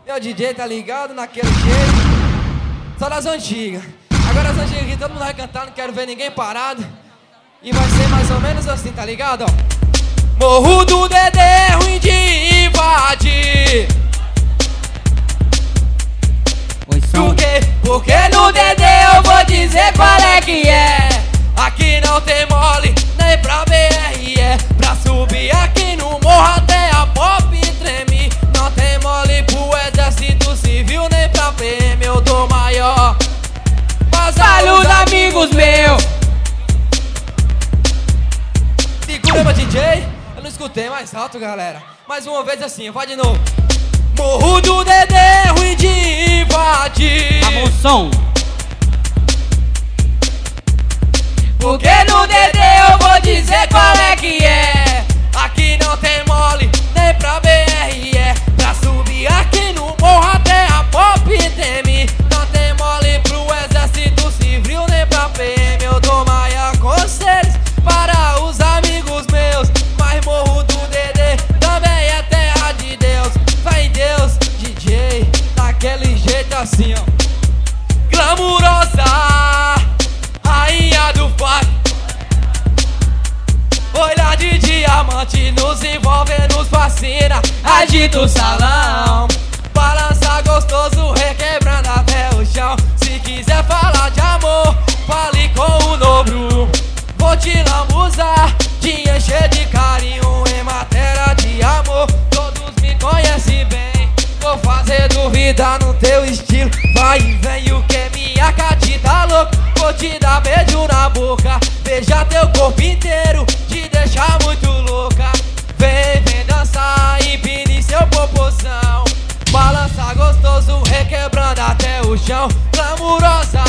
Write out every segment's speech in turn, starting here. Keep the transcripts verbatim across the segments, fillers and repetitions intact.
Meu D J tá ligado naquele jeito. Só das antigas. Agora as antigas aqui todo mundo vai cantar, não quero ver ninguém parado. E vai ser mais ou menos assim, tá ligado? Ó. Morro do Dedé é ruim de invadir. Oi, som. Por quê? Porque no Dedé eu vou dizer qual é que é. Aqui não tem mole, nem pra B R é. Pra subir aqui no morro até a pop treme. Não tem mole pro exército civil, nem pra P M eu dou maior. Saludos, amigos meus. Segura meu D J, eu não escutei mais alto, galera. Mais uma vez assim, vai de novo. Morro do Dedé é ruim de invadir. Tá bom, som. Porque no Dedé eu vou dizer qual é que é. Aqui não tem mole, nem pra B R é. Pra subir aqui no morro até a pop treme. Não tem mole pro exército civil, nem pra P M eu dou maior conselhos para os amigos meus. Mas morro do Dedé também é terra de Deus. Vai Deus, D J, daquele jeito assim, ó. Glamurosa, rainha do funk. Olhar de diamante nos envolve, nos fascina. Agita o salão, balança gostoso, requebrando até o chão. Se quiser falar de amor, fale com o Nobru. Vou te lambuzar, te encher de carinho em matéria de amor. Todos me conhecem bem, vou fazer duvidar no teu estilo. Vai e vem, o que minha Cati tá louco. Vou te dar beijo na boca, beijar teu corpo inteiro, te deixar muito louca. Vem, vem dançar, empine seu popozão. Balança gostoso, requebrando até o chão. Glamurosa,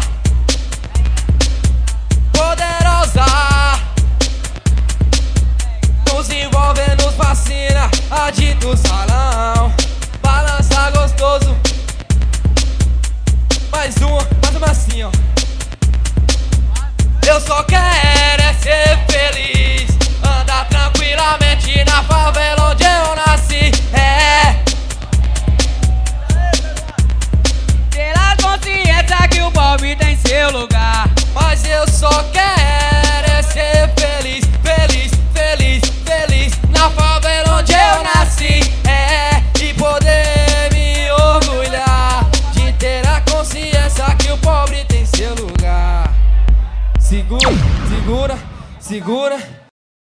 poderosa, nos envolve, nos fascina. Agita o salão, balança gostoso. Mais uma, mais uma assim, ó. Eu só quero